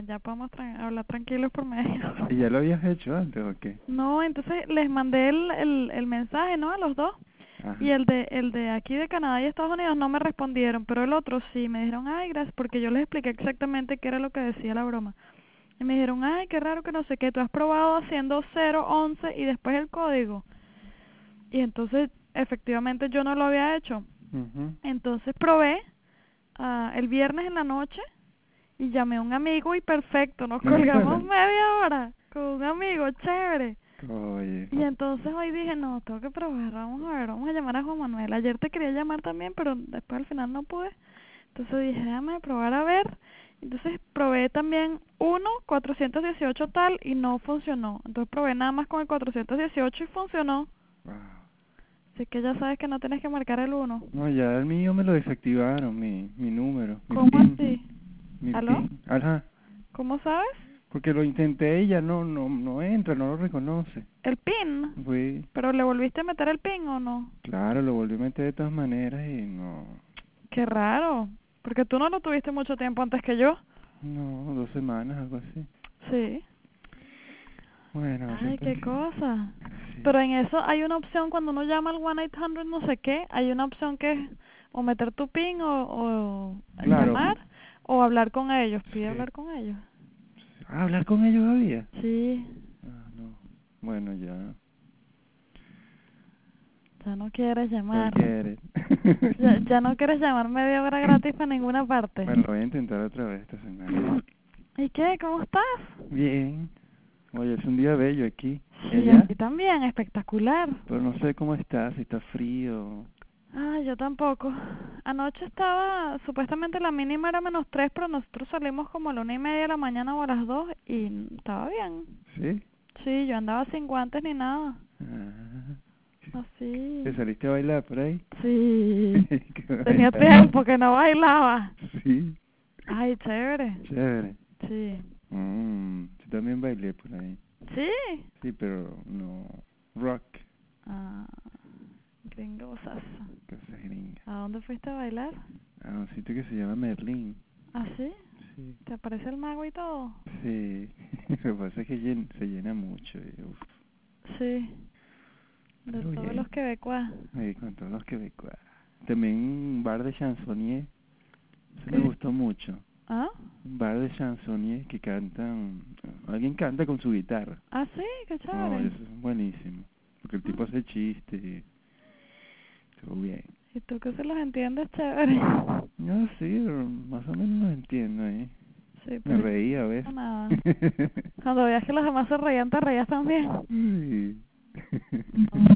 Ya podemos hablar tranquilos por media hora. ¿Y ya lo habías hecho antes o qué? No, entonces les mandé el mensaje, ¿no? A los dos. Y Ajá. el de aquí de Canadá y Estados Unidos no me respondieron, pero el otro sí, me dijeron, ay, gracias, porque yo les expliqué exactamente qué era lo que decía la broma. Y me dijeron, ay, qué raro que no sé qué, tú has probado haciendo 011 y después el código. Y entonces, efectivamente, yo no lo había hecho. Mhm. Entonces probé el viernes en la noche y llamé a un amigo y perfecto, nos colgamos media hora con un amigo, chévere. Oye. Y entonces hoy dije, no, tengo que probar, vamos a ver, vamos a llamar a Juan Manuel. Ayer te quería llamar también, pero después al final no pude. Entonces dije, déjame probar a ver. Entonces probé también 418 tal y no funcionó. Entonces probé nada más con el 418 y funcionó. Wow. Así que ya sabes que no tienes que marcar el 1. No, ya el mío me lo desactivaron, mi número, mi ¿Cómo PIN. así? Mi ¿Aló? PIN. Ajá. ¿Cómo sabes? Porque lo intenté y ya no entra, no lo reconoce. El PIN. Fui, ¿Pero le volviste a meter el PIN o no? claro, lo volví a meter de todas maneras y no. Qué raro. Porque tú no lo tuviste mucho tiempo antes que yo. No, 2 semanas, algo así. Sí. Bueno, Ay, siempre qué sí. cosa. Sí. Pero en eso hay una opción cuando uno llama al 1-800 no sé qué, hay una opción que es o meter tu PIN o Claro. llamar o hablar con ellos. Pide Sí. hablar con ellos. Ah, ¿hablar con ellos había? Sí, Ah, no. Bueno, ya. ya no quieres llamar. Forget it. Ya no quieres llamar media hora gratis para ninguna parte. Bueno, lo voy a intentar otra vez esta semana. ¿Y qué? ¿Cómo estás? Bien. Oye, es un día bello aquí. ¿Y Sí, allá? aquí también, espectacular. Pero no sé cómo está, si está frío. Ah, yo tampoco. Anoche estaba, supuestamente la mínima era -3, pero nosotros salimos como a la 1:30 de la mañana o a las 2 y estaba bien. ¿Sí? Sí, yo andaba sin guantes ni nada. Ah, ¿te Así. saliste a bailar por ahí? Sí. ¿Qué Tenía bailar? tiempo que no bailaba. Sí, Ay, chévere. chévere. Sí. Yo también bailé por ahí. Sí. Sí, pero no rock, Ah, gringosas. cosas gringas. ¿A dónde fuiste a bailar? A un sitio que se llama Merlín. ¿Ah, sí? Sí. ¿Te aparece el mago y todo? Sí, lo que pasa es que se llena mucho. Y, uf, Sí. De pero todos bien. los quebecuas. Y con todos los quebecuas. También un bar de chansonnier. Eso me ¿Qué? gustó mucho. ¿Ah? Un bar de chansonnier que cantan. Alguien canta con su guitarra. Ah, sí, qué Oh, chévere. eso es buenísimo. Porque el tipo Mm. hace chistes y todo bien. ¿Y tú que se los entiendes chévere? No, sí, pero más o menos lo entiendo, ¿eh? Sí, Me pero yo reía a no veces. nada. Cuando veías que los demás se reían, te reías también. Sí. No.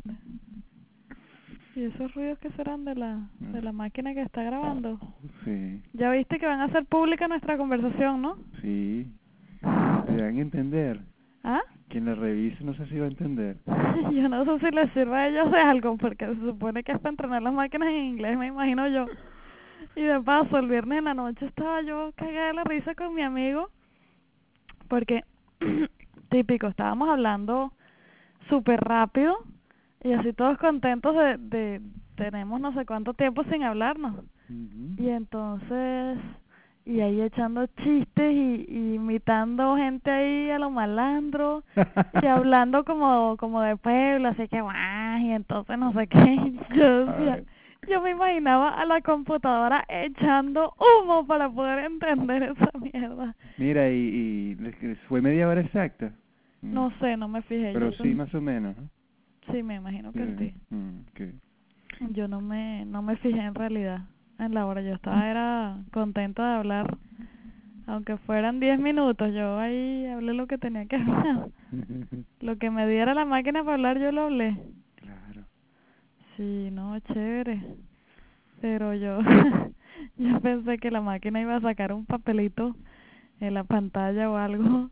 ¿Y esos ruidos que serán de No, la máquina que está grabando? sí, Ya viste que van a hacer pública nuestra conversación, ¿no? sí. Me dan a entender. ¿Ah? Quien la revise no sé si va a entender. Yo no sé si les sirve a ellos de algo, porque se supone que es para entrenar las máquinas en inglés, me imagino yo. Y de paso, el viernes en la noche estaba yo cagada de la risa con mi amigo, porque, típico, estábamos hablando súper rápido y así todos contentos tenemos no sé cuánto tiempo sin hablarnos. Ujú. Y entonces, y ahí echando chistes y imitando gente ahí a lo malandro y hablando como de pueblo, así que guau, y entonces no sé qué. Yo decía, Ay, yo me imaginaba a la computadora echando humo para poder entender esa mierda. mira, y les fue media hora exacta. Mm, No sé, no me fijé, pero sí, más o menos, ¿no? sí, me imagino que Sí. sí. Okay. Yo no me fijé en realidad en la hora, yo estaba era contenta de hablar, aunque fueran 10 minutos, yo ahí hablé lo que tenía que hablar. Lo que me diera la máquina para hablar, yo lo hablé. Claro. Sí, no, chévere. Pero yo, yo pensé que la máquina iba a sacar un papelito en la pantalla o algo.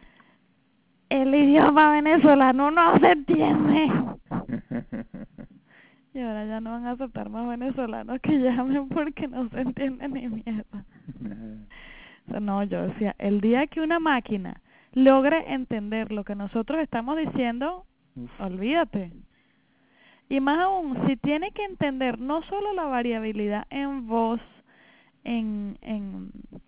El idioma venezolano no se entiende. Y ahora ya no van a aceptar más venezolanos que llamen porque no se entiende ni mierda. O sea, no, yo decía, el día que una máquina logre entender lo que nosotros estamos diciendo, Uf. olvídate. Y más aún, si tiene que entender no solo la variabilidad en voz, en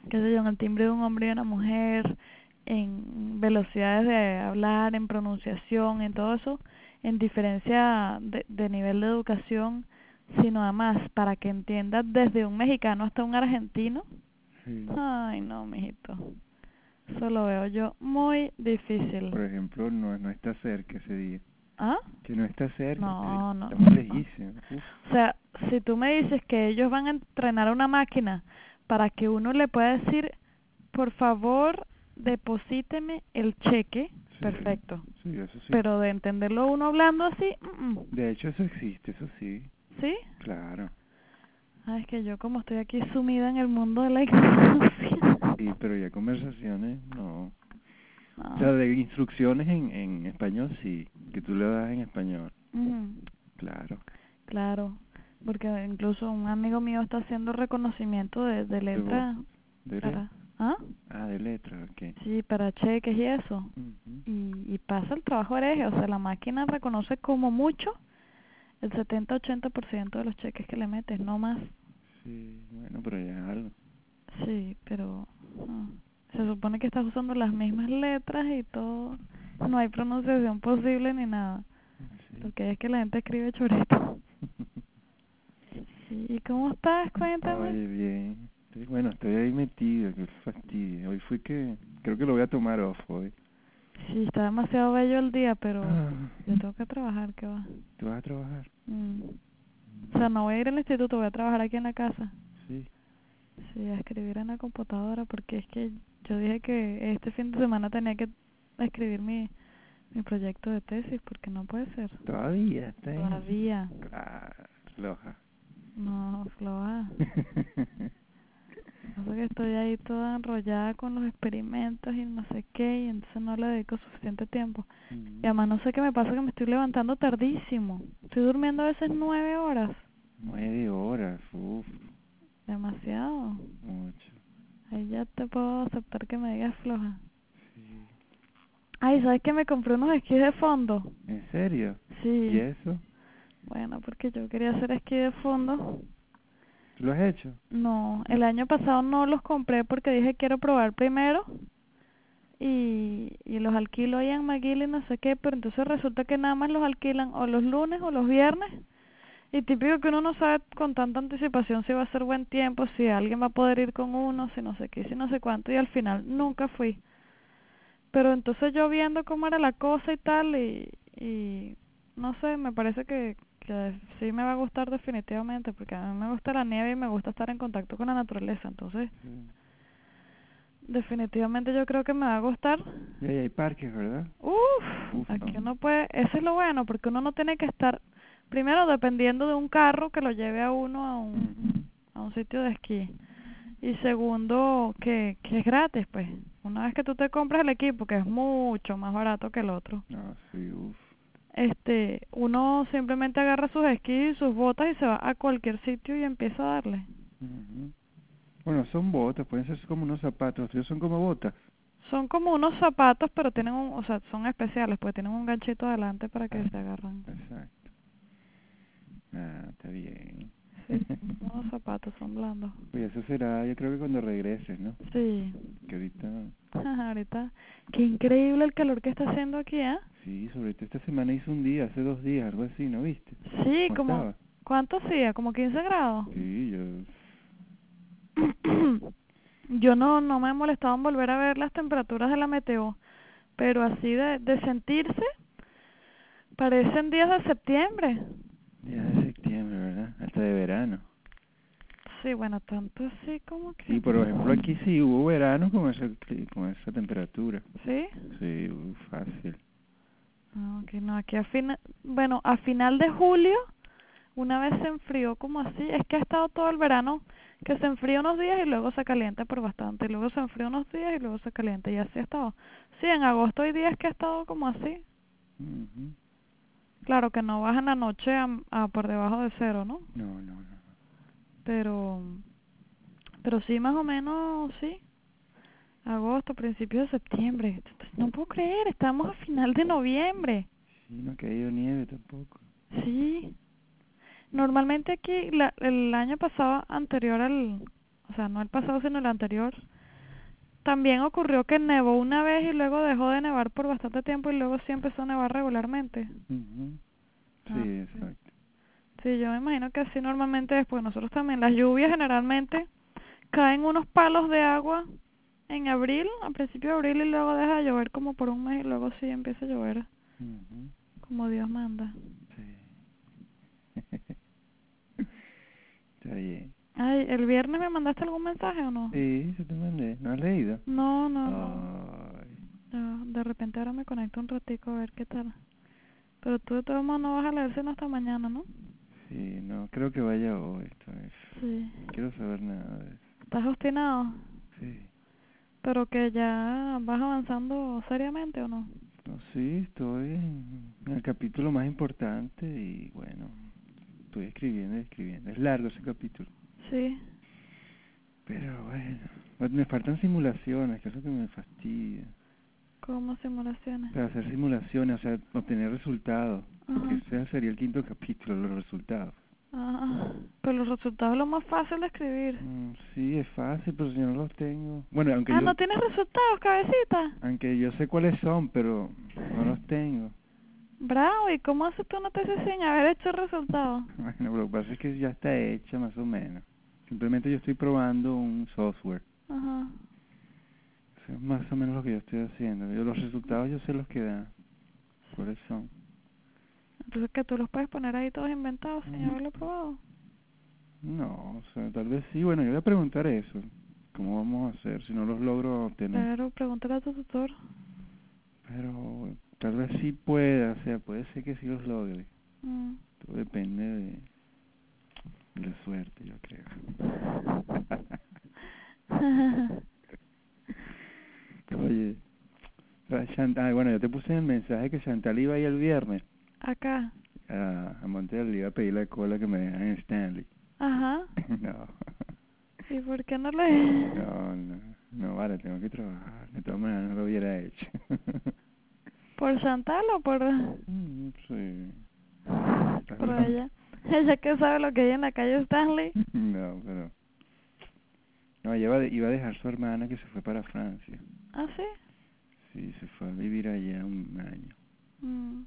qué sé yo, en el timbre de un hombre y una mujer, en velocidades de hablar, en pronunciación, en todo eso, en diferencia de nivel de educación, sino además para que entiendas desde un mexicano hasta un argentino. Sí. Ay, no, mijito. Eso lo veo yo muy difícil. Por ejemplo, no está cerca ese día. ¿Ah? Que no está cerca, No, no, estamos no. lejísimos. Uf. O sea, si tú me dices que ellos van a entrenar a una máquina para que uno le pueda decir, por favor, deposíteme el cheque, Sí, perfecto. sí, eso sí. Pero de entenderlo uno hablando así, De hecho, eso existe, eso sí. ¿sí? Claro. Ay, es que yo como estoy aquí sumida en el mundo de la ignorancia. Sí, pero ya conversaciones, no. O sea, No. de instrucciones en español, sí. Que tú le das en español. Ujú. Claro. Claro, porque incluso un amigo mío está haciendo reconocimiento de De voz. letra De letra. para, ¿ah? Ah, de letra, ok. Sí, para cheques y eso. Ujú. Y pasa el trabajo hereje, o sea, la máquina reconoce como mucho el 70-80% de los cheques que le metes, no más. Sí, bueno, pero ya es algo. Sí, pero se supone que estás usando las mismas letras y todo. No hay pronunciación posible ni nada. Sí. Lo que hay es que la gente escribe chorito. Sí, ¿y cómo estás? Cuéntame. Oye, bien. Bueno, estoy ahí metido, qué fastidio. Creo que lo voy a tomar off hoy. Sí, está demasiado bello el día, pero Ah, yo tengo que trabajar, ¿qué va? ¿tú vas a trabajar? O sea, no voy a ir al instituto, voy a trabajar aquí en la casa. Sí. Sí, a escribir en la computadora, porque es que yo dije que este fin de semana tenía que escribir mi proyecto de tesis, porque no puede ser. Todavía está en eso. Todavía. Ah, floja. No, floja. Pasa que estoy ahí toda enrollada con los experimentos y no sé qué, y entonces no le dedico suficiente tiempo. Y además no sé qué me pasa, que me estoy levantando tardísimo. Estoy durmiendo a veces 9 horas. 9 horas, uff, Demasiado. mucho. Ahí ya te puedo aceptar que me digas floja. Sí. Ay, ¿sabes que me compré unos esquís de fondo? ¿En serio? ¿Y Sí. eso? Bueno, porque yo quería hacer esquí de fondo. ¿Tú lo has hecho? No, el año pasado no los compré porque dije quiero probar primero. Y los alquilo ahí en McGill y no sé qué, pero entonces resulta que nada más los alquilan o los lunes o los viernes. Y típico que uno no sabe con tanta anticipación si va a ser buen tiempo, si alguien va a poder ir con uno, si no sé qué, si no sé cuánto, y al final nunca fui. Pero entonces yo viendo cómo era la cosa y tal, y no sé, me parece que sí me va a gustar definitivamente, porque a mí me gusta la nieve y me gusta estar en contacto con la naturaleza, entonces Sí. definitivamente yo creo que me va a gustar. Y ahí hay parques, ¿verdad? Uf, Uf, aquí no. uno puede, eso es lo bueno, porque uno no tiene que estar, primero dependiendo de un carro que lo lleve a uno Ujú. a un sitio de esquí. Y segundo, que es gratis, pues. Una vez que tú te compras el equipo, que es mucho más barato que el otro, No, sí, uf. uno simplemente agarra sus esquís, sus botas y se va a cualquier sitio y empieza a darle. Ujú. Bueno, son botas, pueden ser como unos zapatos, ellos son como botas. Son como unos zapatos, pero tienen o sea, son especiales, pues tienen un ganchito adelante para que Ah, se agarran. exacto. Ah, está bien. Sí, son unos zapatos, son blandos. Pues eso será, yo creo que cuando regreses, ¿no? Sí. Que ahorita, Ahorita, qué increíble el calor que está haciendo aquí, ¿eh? sí, sobre todo esta semana hizo un día, hace 2 días, algo así, ¿no viste? Sí, ¿Cómo como, estaba? ¿cuánto hacía? Como 15 grados. Sí, Yo no me he molestado en volver a ver las temperaturas de la meteo, pero así de sentirse, parecen días de septiembre. ya de septiembre, ¿verdad? Hasta de verano. Sí, bueno, tanto así como Sí, que... por ejemplo, aquí sí hubo verano con esa temperatura. ¿Sí? Sí, fácil. Ah, ok, no, aquí bueno, a final de julio, una vez se enfrió como así, es que ha estado todo el verano que se enfría unos días y luego se calienta por bastante, y luego se enfría unos días y luego se calienta, y así ha estado. Sí, en agosto hay días que ha estado como así. Ujú. Claro que no baja en la noche a por debajo de cero, ¿no? No, no, no. Pero, pero sí, más o menos, sí. Agosto, principios de septiembre. No puedo creer, estamos a final de noviembre. Sí, no ha caído nieve tampoco. Sí. Normalmente aquí, el año pasado anterior o sea, no el pasado, sino el anterior, También ocurrió que nevó una vez y luego dejó de nevar por bastante tiempo y luego sí empezó a nevar regularmente. Ujú. Sí, Ah, exacto. sí, yo me imagino que así normalmente después nosotros también. Las lluvias generalmente caen unos palos de agua en abril, a principio de abril, y luego deja de llover como por un mes y luego sí empieza a llover Ujú. como Dios manda. Sí. Está bien. Ay, ¿el viernes me mandaste algún mensaje o no? Sí, se te mandé. ¿No has leído? No, no, no. Ay, Ya, de repente ahora me conecto un ratico a ver qué tal. Pero tú de todos modos no vas a leer sino hasta mañana, ¿no? sí, no, creo que vaya hoy esta vez. Sí. No quiero saber nada de eso. ¿Estás obstinado? Sí. ¿Pero que ya vas avanzando seriamente o no? No, sí, estoy en el capítulo más importante y bueno, estoy escribiendo y escribiendo. Es largo ese capítulo. Sí. Pero bueno, me faltan simulaciones, que es lo que me fastidia. ¿Cómo simulaciones? Para hacer simulaciones, o sea, obtener resultados. Porque Ajá. ese sería el quinto capítulo, los resultados. Ajá. Pero los resultados es lo más fácil de escribir. Sí, es fácil, pero si no los tengo... Bueno, Ah, ¿no tienes resultados, cabecita? aunque yo sé cuáles son, pero no los tengo. Bravo, ¿y cómo haces tú no te haces sin haber hecho resultados? Bueno, lo que pasa es que ya está hecha más o menos. Simplemente yo estoy probando un software. Ajá. Eso es más o menos lo que yo estoy haciendo. Yo los resultados yo sé los que da. ¿Cuáles son? Entonces que tú los puedes poner ahí todos inventados sin Mm, haberlo probado. No, o sea, tal vez sí. Bueno, yo voy a preguntar eso. ¿Cómo vamos a hacer si no los logro obtener? Pero pregúntale a tu tutor. Pero tal vez sí pueda, o sea, puede ser que sí los logre. Mm. Todo depende de la suerte, yo creo. Oye, bueno, yo te puse en el mensaje que Chantal iba ahí el viernes Acá. a Montreal, le iba a pedir la cola que me dejan en Stanley. Ajá. No, ¿Y por qué no le...? no, vale, tengo que trabajar. De todas maneras no lo hubiera hecho. ¿Por Chantal o por...? Sí, estás Por loco. ella. Ella que sabe lo que hay en la calle Stanley. No, pero... No, ella iba a dejar su hermana que se fue para Francia. ¿Ah, sí? Sí, se fue a vivir allá un año. Mm.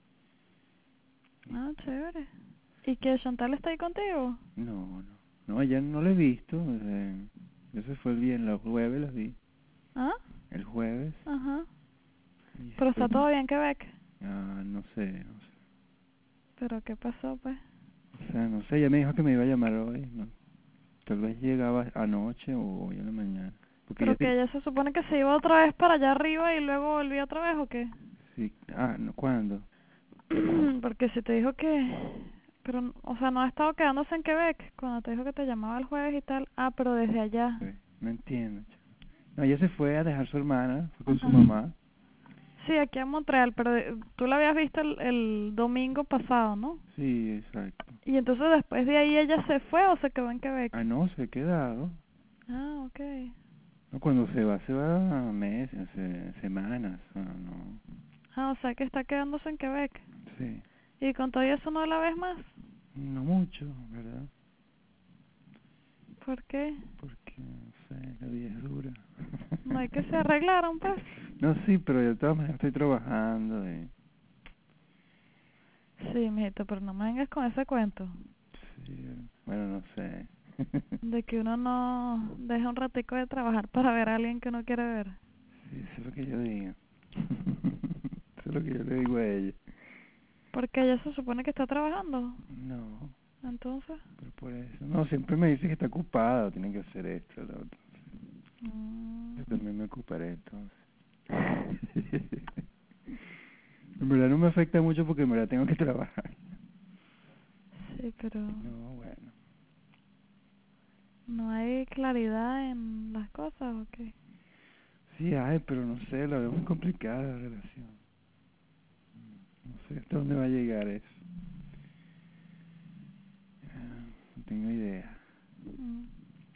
Ah, chévere. ¿Y que Chantal está ahí contigo? No, ella no la he visto. Yo se fue bien, los jueves las vi. ¿Ah? El jueves. Ajá. Y Pero está después, todo bien en Quebec. no sé. ¿Pero qué pasó, pues? O sea, no sé, ella me dijo que me iba a llamar hoy. No, tal vez llegaba anoche o hoy en la mañana. Porque ella ¿Pero que tiene... ella se supone que se iba otra vez para allá arriba y luego volvió otra vez o qué? Sí, no, ¿cuándo? Porque si te dijo que... Pero, o sea, no ha estado quedándose en Quebec cuando te dijo que te llamaba el jueves y tal. Ah, pero desde allá. Sí, no entiendo. No, ella se fue a dejar su hermana, fue con su Ajá. mamá. Sí, aquí en Montreal, pero tú la habías visto el domingo pasado, ¿no? Sí, exacto. Y entonces después de ahí ella se fue o se quedó en Quebec. No, se ha quedado. Ah, okay. No, cuando se va meses, semanas. No. Ah, o sea que está quedándose en Quebec. Sí, ¿Y con todo eso no la ves más? no mucho, ¿verdad? ¿Por qué? Porque, no sé, la vida es dura. No hay que se arreglaron, pues. No, sí, pero de todas maneras estoy trabajando. Sí, mijito, pero no me vengas con ese cuento Sí, bueno, no sé. de que uno no deja un ratico de trabajar para ver a alguien que uno quiere ver. Sí, eso es lo que yo digo. Eso es lo que yo le digo a ella. Porque ella se supone que está trabajando. No, Entonces. pero por eso. No, siempre me dice que está ocupada, tiene que hacer esto, lo otro. Mm. Yo también me ocuparé entonces. En verdad no me afecta mucho porque en verdad tengo que trabajar. Sí, pero No, bueno. no hay claridad en las cosas, ¿o qué? Sí hay, pero no sé, la veo muy complicada la relación. No sé hasta dónde va a llegar eso. No tengo idea. Mm.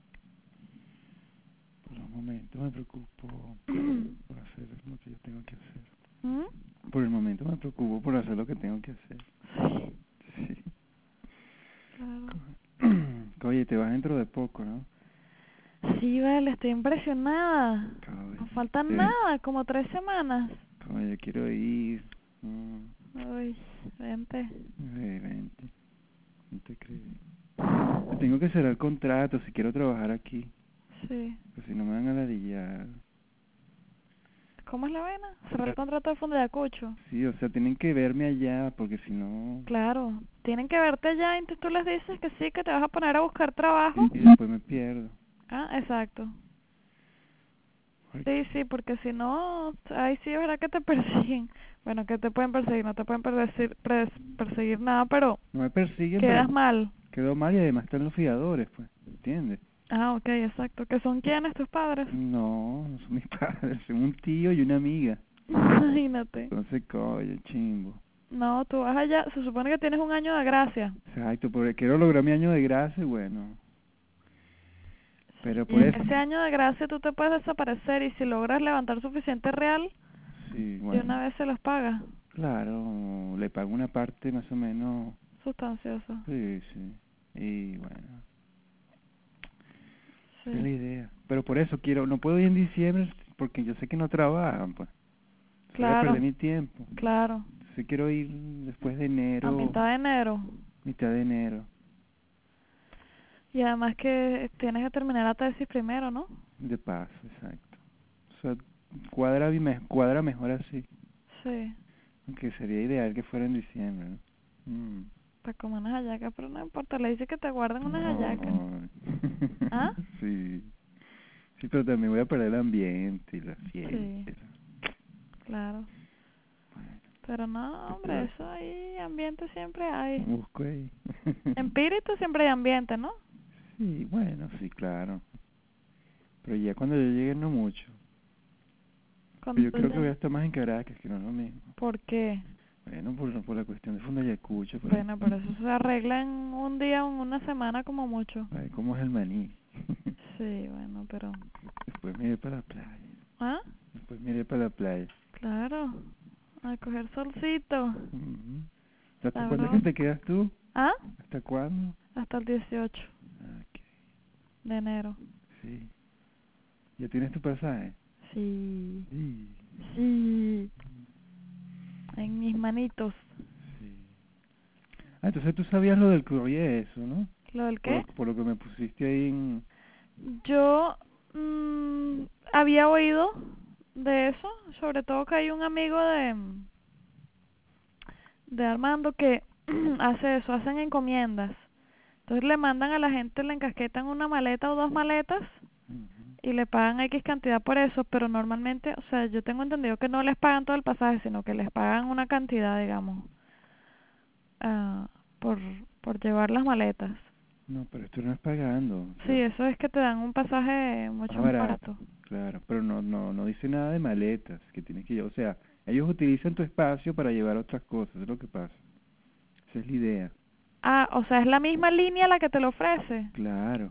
Por los momentos me preocupo por hacer lo que yo tengo que hacer. ¿Mm? Por el momento me preocupo por hacer lo que tengo que hacer. Sí, Sí. claro. Oye, te vas dentro de poco, ¿no? Sí, vale, estoy impresionada. faltan Sí. nada, como 3 semanas. Como yo quiero ir. Uy, vente. Vente. No te crees. Tengo que cerrar contrato si quiero trabajar aquí. Sí. Pues si no me van a ladillar. ¿Cómo es la vaina? Cerrar el contrato de fondo de Ayacucho. Sí, o sea, tienen que verme allá porque si no... Claro, tienen que verte ya y entonces tú les dices que sí, que te vas a poner a buscar trabajo. Y después me pierdo. Ah, exacto. Porque... Sí, sí, porque si no, ahí sí es verdad que te persiguen. Bueno, que te pueden perseguir, no te pueden perseguir nada, pero No me persiguen, pero quedas mal. quedó mal y además están los fiadores, pues. ¿Entiendes? Ah, ok, exacto. ¿Que son quiénes tus padres? No, no son mis padres, son un tío y una amiga. Imagínate. Entonces, coño, chimbo. No, tú vas allá, se supone que tienes un año de gracia. Exacto, porque quiero lograr mi año de gracia y bueno. Pero Y por en eso... ese año de gracia tú te puedes desaparecer y si logras levantar suficiente real, Sí, de una bueno. vez se los pagas. Claro, le pago una parte más o menos. Sustancioso. Sí, sí. Y bueno, esa es la Sí, idea. Pero por eso quiero, no puedo ir en diciembre porque yo sé que no trabajan, pues. Voy a perder claro, mi tiempo. claro. Entonces quiero ir después de A enero, mitad de enero. mitad de enero, Y además que tienes que terminar la tesis primero, ¿no? de paso, exacto. O sea, cuadra mejor así. Sí, Aunque sería ideal que fuera en diciembre, ¿no? para comer unas hallacas, pero no importa, le dice que te guarden unas hallacas. No. ¿Ah? Sí. Sí, pero también voy a perder el ambiente y la Sí, fiesta. claro. Pero no, ¿Qué te hombre, va? eso ahí, ambiente siempre hay. Busco ahí. Espíritu siempre hay ambiente, ¿no? Sí, bueno, sí, claro. Pero ya cuando yo llegue no mucho. Pero yo Cuando creo que voy a ya. estar más en Caracas, que no es lo mismo. ¿Por qué? Bueno, por la cuestión de Fundayacucho, por Bueno, pero eso se arregla en un día o en una semana como mucho. ver cómo es el maní. Sí, bueno, pero... Después me iré para la playa. ¿Ah? Después me iré para la playa. Claro, a coger solcito. Ujú. ¿Hasta cuándo es que Sabroso. te quedas tú? ¿Ah? ¿Hasta cuándo? Hasta el 18 Ok, de enero. sí. ¿Ya tienes tu pasaje? Sí, Sí. sí, en mis manitos. Sí. Ah, entonces tú sabías lo del courier, eso, ¿no? ¿Lo del qué? Por lo que me pusiste ahí en... Yo había oído de eso, sobre todo que hay un amigo de Armando que hace eso, hacen encomiendas. Entonces le mandan a la gente, le encasquetan una maleta o 2 maletas Ujú. y le pagan X cantidad por eso, pero normalmente, o sea, yo tengo entendido que no les pagan todo el pasaje, sino que les pagan una cantidad, digamos, ah, por, por llevar las maletas. No, pero esto no es pagando, o Sí, sea, eso es que te dan un pasaje más mucho más barato, barato. claro, pero no dice nada de maletas, que tienes que llevar, o sea, ellos utilizan tu espacio para llevar otras cosas, es lo que pasa, esa es la idea, Ah, o sea, es la misma línea la que te lo ofrece. claro,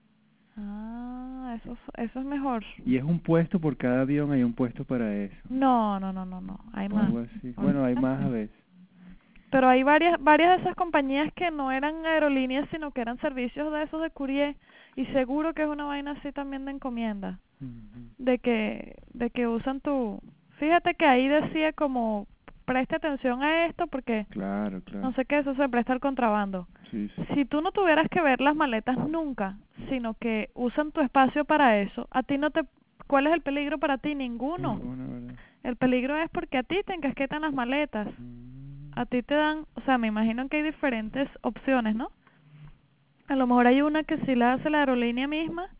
Ah, eso es mejor. y es un puesto por cada avión, hay un puesto para eso, No, no, no, no, no, hay o más. algo así, bueno, hay Ahorita más a sí. veces. Pero hay varias de esas compañías que no eran aerolíneas, sino que eran servicios de esos de courier. Y seguro que es una vaina así también de encomienda. Ujú. De que usan tu... Fíjate que ahí decía como, preste atención a esto porque Claro, no claro, sé qué, eso se presta al contrabando. sí, sí, Si tú no tuvieras que ver las maletas nunca, sino que usan tu espacio para eso, a ti no te... ¿Cuál es el peligro para ti? Ninguno. ninguna, ¿verdad? El peligro es porque a ti te encasquetan las maletas. Mm, A ti te dan, o sea, me imagino que hay diferentes opciones, ¿no? A lo mejor hay una que sí la hace la aerolínea misma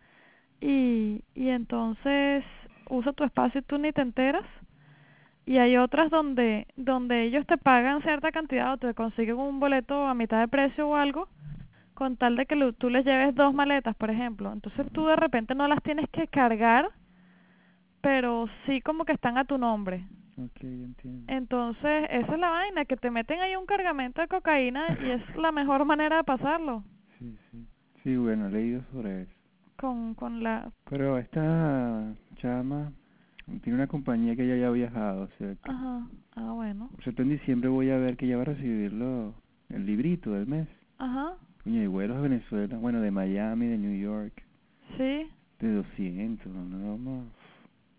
y entonces usa tu espacio y tú ni te enteras. Y hay otras donde ellos te pagan cierta cantidad o te consiguen un boleto a mitad de precio o algo con tal de que tú les lleves 2 maletas, por ejemplo. Entonces tú de repente no las tienes que cargar, pero sí como que están a tu nombre. ok, entiendo. Entonces, esa es la vaina, que te meten ahí un cargamento de cocaína y es la mejor manera de pasarlo. Sí, sí, sí, bueno, he leído sobre eso. Con la... Pero esta chama tiene una compañía que ella ya ha viajado, o sea que... Ajá, ah, bueno. O sea, en diciembre voy a ver que ella va a recibir el librito del mes. Ajá, Coño, hay vuelos a Venezuela, bueno, de Miami, de New York, sí. de 200, no más.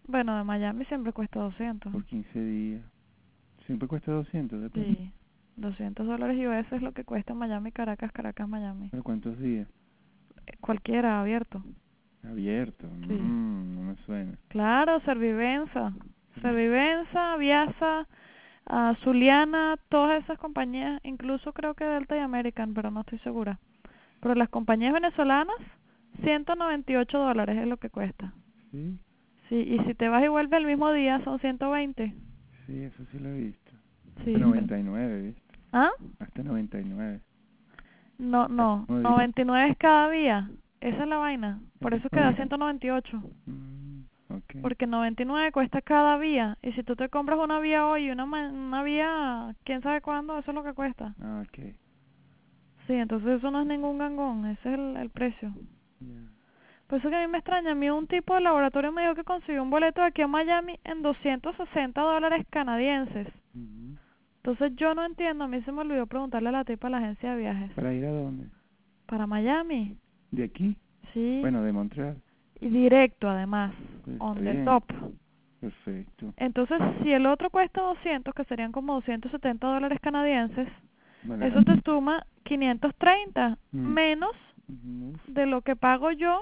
Bueno, de Miami siempre cuesta 200. por 15 días. Siempre cuesta 200, depende. Sí, $200 US es lo que cuesta Miami, Caracas, Caracas, Miami. ¿Pero cuántos días? Cualquiera, abierto. Abierto. Sí. No me suena. Claro, Servivenza. Servivenza, Viasa, Zuliana, todas esas compañías, incluso creo que Delta y American, pero no estoy segura. Pero las compañías venezolanas, $198 es lo que cuesta. ¿Sí? Sí, y si te vas y vuelves el mismo día son 120. Sí, eso sí lo he visto. Sí. Hasta 99, ¿viste? ¿Ah? Hasta 99. No, El no, mismo día. 99 es cada día. Esa es la vaina. Por El eso mismo queda día. 198. Ok. Porque 99 cuesta cada vía. Y si tú te compras una vía hoy y una vía, quién sabe cuándo, eso es lo que cuesta. Ah, ok. Sí, entonces eso no es ningún gangón. Ese es el precio. Ya. Por eso que a mí me extraña. A mí un tipo de laboratorio me dijo que consiguió un boleto de aquí a Miami en $260 canadienses. Ujú. Entonces yo no entiendo. A mí se me olvidó preguntarle a la tipa de la agencia de viajes. ¿Para ir a dónde? ¿Para Miami? ¿De aquí? Sí. Bueno, de Montreal. Y directo además. Pues está On the bien. top. Perfecto. Entonces, si el otro cuesta 200, que serían como $270 canadienses, eso Barato. te suma 530 Mm. menos Uf. de lo que pago yo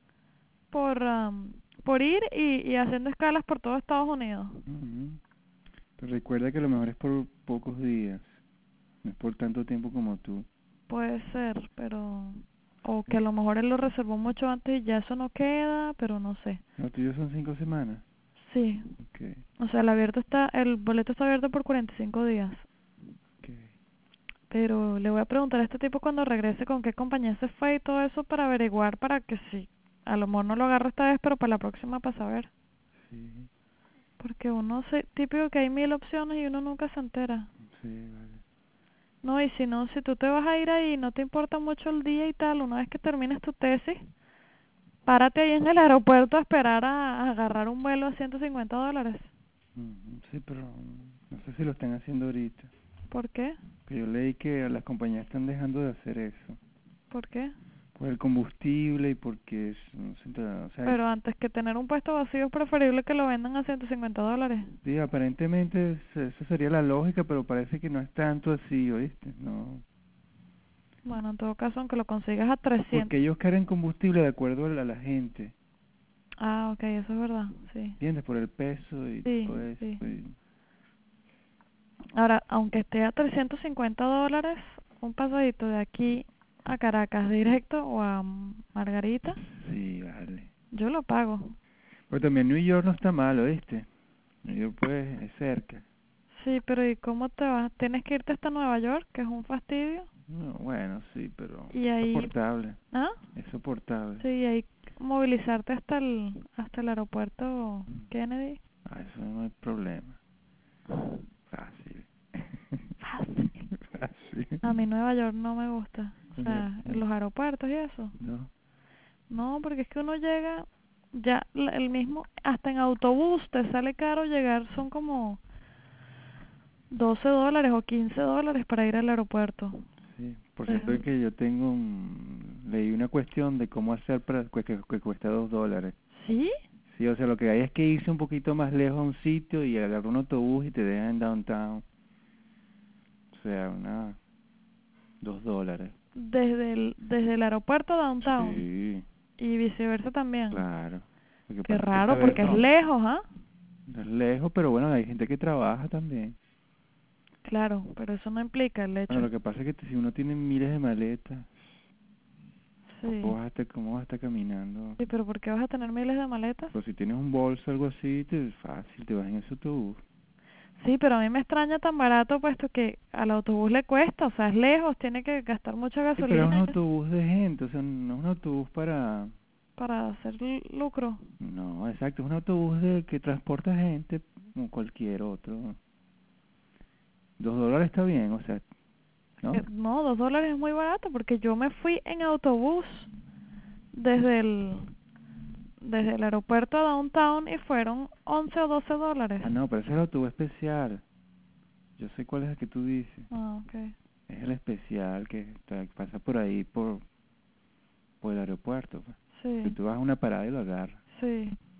por ir y haciendo escalas por todo Estados Unidos. Ujú. Pero recuerda que lo mejor es por pocos días. No es por tanto tiempo como tú. Puede ser, pero... O que a lo mejor él lo reservó mucho antes y ya eso no queda, pero no sé. Lo tuyo son 5 semanas. Sí, Ok, o sea, el boleto está abierto por 45 días. ok. Pero le voy a preguntar a este tipo cuando regrese con qué compañía se fue y todo eso para averiguar para que sí. A lo mejor no lo agarro esta vez, pero para la próxima para saber. Sí, Porque uno se, típico que hay 1000 opciones y uno nunca se entera. sí, vale. No, y si no, si tú te vas a ir ahí y no te importa mucho el día y tal, una vez que termines tu tesis, párate ahí en el aeropuerto a esperar a agarrar un vuelo a $150. Ujú. Sí, pero no sé si lo están haciendo ahorita. ¿Por qué? Que yo leí que las compañías están dejando de hacer eso. ¿Por qué? Por el combustible y porque, no sé, o sea, Pero antes que tener un puesto vacío es preferible que lo vendan a $150. sí, aparentemente esa sería la lógica, pero parece que no es tanto así, ¿oíste? No. Bueno, en todo caso, aunque lo consigas a 300. Porque ellos cargan combustible de acuerdo a la gente, Ah, ok, eso es verdad, sí. ¿entiendes? Por el peso y Sí, todo eso. sí. Y, Ahora, aunque esté a $350, un pasadito de aquí a Caracas directo o a Margarita, sí, vale. yo lo pago. Pero también New York no está mal, ¿oíste? New York pues es cerca. Sí, pero ¿y cómo te vas? ¿Tienes que irte hasta Nueva York, que es un fastidio? No, bueno, sí, pero Y es ahí, soportable. ¿ah? Es soportable. Sí, y ahí movilizarte hasta el aeropuerto Mm. Kennedy. Ah, eso no hay problema. Fácil. Fácil. Fácil. A mí Nueva York no me gusta. O No, sea, los aeropuertos y eso. no. No, porque es que uno llega, ya el mismo, hasta en autobús te sale caro llegar, son como $12 o $15 para ir al aeropuerto. Sí. Por cierto Eh, que yo tengo leí una cuestión de cómo hacer para que cuesta $2. ¿Sí? Sí, o sea, lo que hay es que irse un poquito más lejos a un sitio y agarrar un autobús y te dejan en downtown. O sea, $2. Desde el aeropuerto a downtown Sí, y viceversa también. claro. Lo que Qué pasa es que raro, saber porque es dónde. lejos, ¿ah? Es lejos, pero bueno, hay gente que trabaja también. Claro, pero eso no implica el Bueno, hecho. lo que pasa es que si uno tiene miles de maletas, Sí. ¿cómo vas a estar caminando? Sí, pero ¿por qué vas a tener miles de maletas? Pero si tienes un bolso o algo así, es fácil, te vas en ese autobús. Sí, pero a mí me extraña tan barato puesto que al autobús le cuesta, o sea, es lejos, tiene que gastar mucha Sí, pero es un gasolina autobús de gente, o sea, no es un autobús para... para hacer lucro. No, exacto, es un autobús que transporta gente como cualquier otro. $2 está bien, o sea, ¿no? No, $2 es muy barato porque yo me fui en autobús desde el, desde el aeropuerto a downtown y fueron $11 o $12. Ah, no, pero ese es el autobús especial. Yo sé cuál es el que tú dices. Ah, okay. Es el especial que pasa por ahí, por el aeropuerto, pues. Que Sí, tú vas a una parada y lo agarras. sí.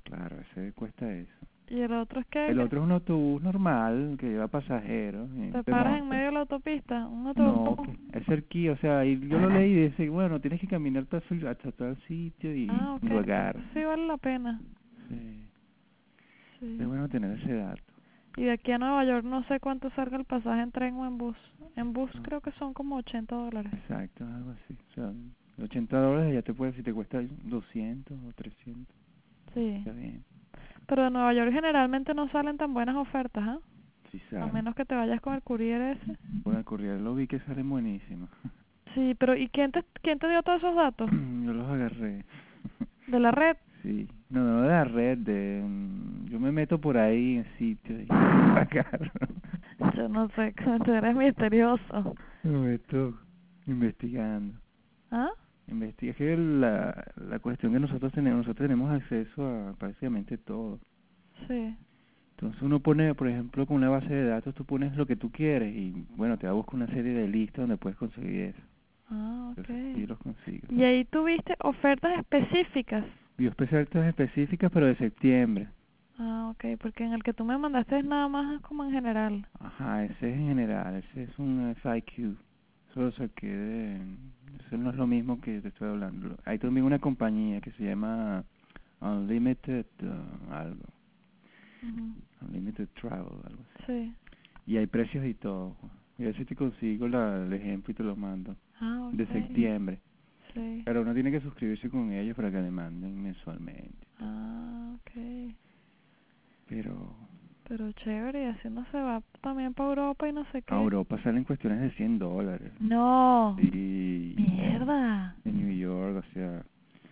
Claro, ese cuesta eso. Y el otro es El otro es un autobús normal que lleva pasajeros y te te paras en montas. medio de la autopista, un autobús No, común. que es cerquí, o sea, y yo lo leí y dice, bueno, tienes que caminar hasta tal sitio y Ah, ok, lo agarras. sí vale la pena. Sí, es Sí. bueno tener ese dato. Y de aquí a Nueva York no sé cuánto salga el pasaje en tren o en bus. En bus Ah, creo que son como $80. exacto, algo así. O sea, $80 ya te puede, si te cuesta 200 o 300, Sí. está bien. Pero de Nueva York generalmente no salen tan buenas ofertas, ¿ah? Si A sale. menos que te vayas con el courier ese. Por el courier lo vi que salen buenísimos. Sí, pero ¿y quién te dio todos esos datos? Yo los agarré. ¿De la red? Sí, no de la red, yo me meto por ahí en sitios y agarro. Yo no sé, tú eres misterioso. Me meto investigando. ¿Ah? Investiga que la cuestión que nosotros tenemos acceso a prácticamente todo. Sí. Entonces uno pone, por ejemplo, con una base de datos, tú pones lo que tú quieres y bueno, te va a buscar una serie de listas donde puedes conseguir eso. Ah, Entonces ok. sí los consigo. Y ahí tuviste ofertas específicas. Vio especialistas específicas, pero de septiembre. Ah, ok, porque en el que tú me mandaste es nada más como en general. Ajá, ese es en general, ese es un FIQ. Eso lo saqué eso no es lo mismo que te estoy hablando. Hay también una compañía que se llama Unlimited algo. Ujú. Unlimited Travel, algo así. Sí. Y hay precios y todo. Y a ver si te consigo el ejemplo y te lo mando. Ah, De ok. septiembre. Sí. Pero uno tiene que suscribirse con ellos para que le manden mensualmente. Ah, ok. Pero Pero chévere, y así no se va también para Europa y no sé a qué. Europa salen cuestiones de $100. No. Y Mierda. en New York, o sea,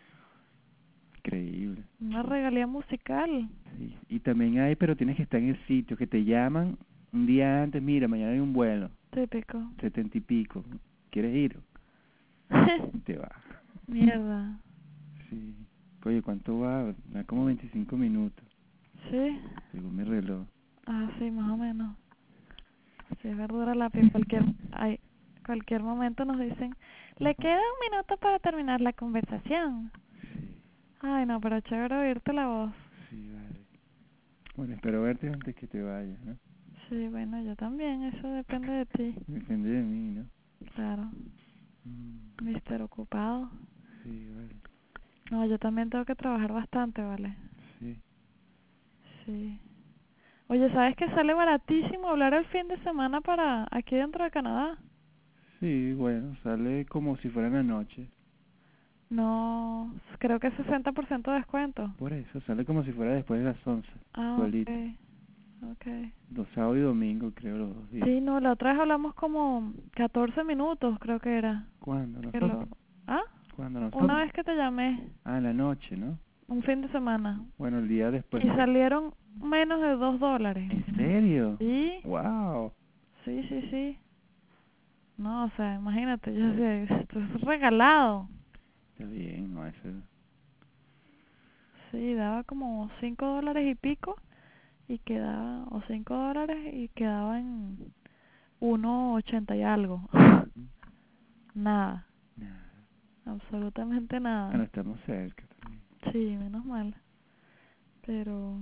increíble. Una regalía musical. Sí. Y también hay, pero tienes que estar en el sitio, que te llaman un día antes, mira, mañana hay un vuelo, Típico. 70 y pico, ¿quieres ir? Y te vas. Mierda. Sí. Oye, ¿cuánto va? Da como 25 minutos, Sí. según mi reloj. Ah, sí, más o menos. Sí, es verdura lápiz. Cualquier momento nos dicen, le queda un minuto para terminar la conversación. Sí, Ay, no, pero chévere oírte la voz. sí, vale. Bueno, espero verte antes que te vayas, ¿no? Sí, bueno, yo también, eso depende de ti. Depende de mí, ¿no? Claro, Mm, mister ocupado. sí, vale. No, yo también tengo que trabajar bastante, ¿vale? Sí. Sí. Oye, ¿sabes que sale baratísimo hablar el fin de semana para aquí dentro de Canadá? Sí, bueno, sale como si fuera en la noche. No, creo que es 60% de descuento. Por eso, sale como si fuera después de las 11. Ah, Igualito. ok, ok. Los sábados y domingos, creo, los 2 días. Sí, no, la otra vez hablamos como 14 minutos, creo que era. ¿Cuándo? Que ¿Nosotros? ¿Ah? ¿Cuándo Una nosotros? vez que te llamé, Ah, en la noche, ¿no? un fin de semana. Bueno, el día después. Y salieron menos de $2. ¿En serio? Sí, ¡Wow! sí, sí, sí. No, o sea, imagínate, yo sé, esto es regalado. Está bien, no, eso. Sí, daba como $5 y pico y quedaba, o $5 y quedaba en 1.80 y algo. Nada, Nada. absolutamente Bueno, nada. estamos cerca también. Sí, menos mal. Pero,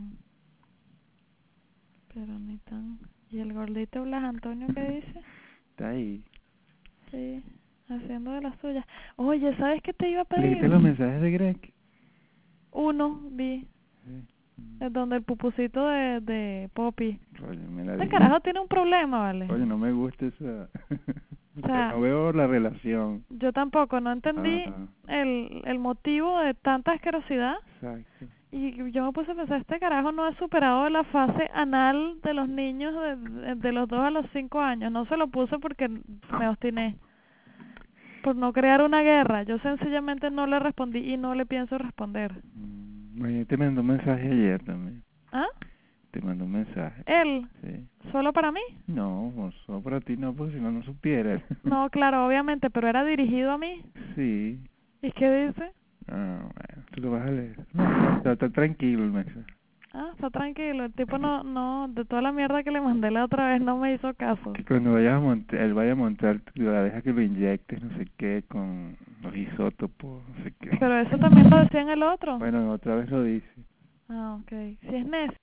pero ni tan. ¿Y el gordito Blas Antonio qué dice? Está ahí. Sí, haciendo de las suyas. Oye, ¿sabes qué te iba a ¿Leíste pedir? los mensajes de Greg? Uno, vi, Sí. es donde el pupucito de Poppy. Oye, me la Este di. carajo tiene un problema, ¿vale? Oye, no me gusta esa. O sea, No veo la relación. yo tampoco, no entendí Ajá, el motivo de tanta asquerosidad. exacto. Y yo me puse a pensar, este carajo no ha superado la fase anal de los niños de los 2 a los 5 años. No se lo puse porque me obstiné. Por no crear una guerra. Yo sencillamente no le respondí y no le pienso responder. Oye, te mandó un mensaje ayer también. ¿Ah? Te mandó un mensaje. ¿Él? Sí. ¿Solo para mí? No, no solo para ti, no, porque si no, no supiera. No, claro, obviamente, pero era dirigido a mí. Sí. ¿Y qué dice? Ah, bueno, tú lo vas a leer. No, está tranquilo el mensaje. Ah, está tranquilo. El tipo no, de toda la mierda que le mandé la otra vez no me hizo caso. Que cuando vayas a montar, él vaya a montar, la deja que lo inyectes, no sé qué, con los isótopos, no sé qué. Pero eso también lo decía en el otro. Bueno, otra vez lo dice. Ah, ok. Si es necio.